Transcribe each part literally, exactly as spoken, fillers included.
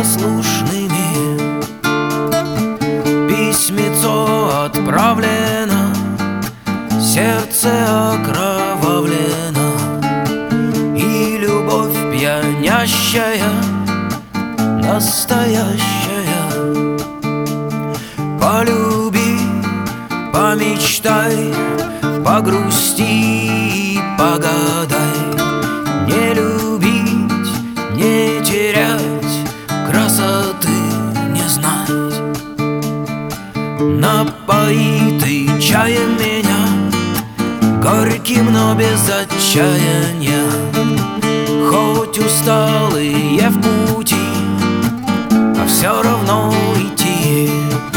непослушными. Письмецо отправлено, сердце окровавлено, и любовь пьянящая, настоящая. Полюби, помечтай, погрусти, погадай. Не любить, не терять, красоты не знать. Напои ты чаем меня, горьким, но без отчаяния. Хоть усталые в пути, а все равно идти.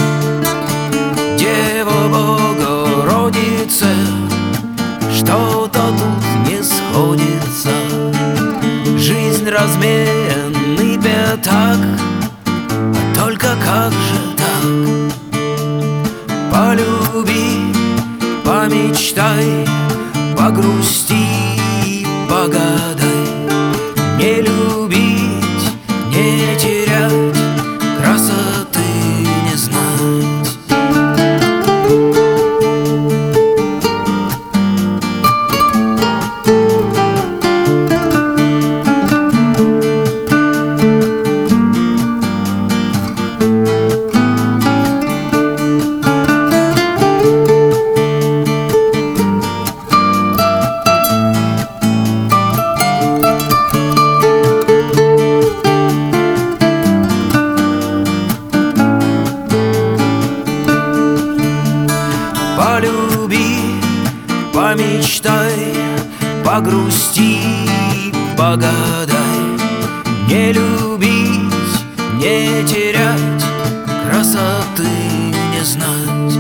Дева Богородице, что-то тут не сходится. Жизнь разменный пятак, а только как же так? Полюби, помечтай, погрусти, погадай. Не любить, не терять, красоты не знать. Полюби, помечтай, погрусти, погадай. Не любить, не терять, красоты не знать.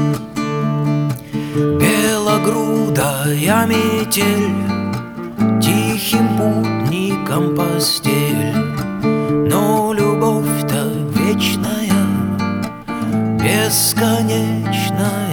Белогрудая метель, тихим путником постель, но любовь-то вечная, бесконечная.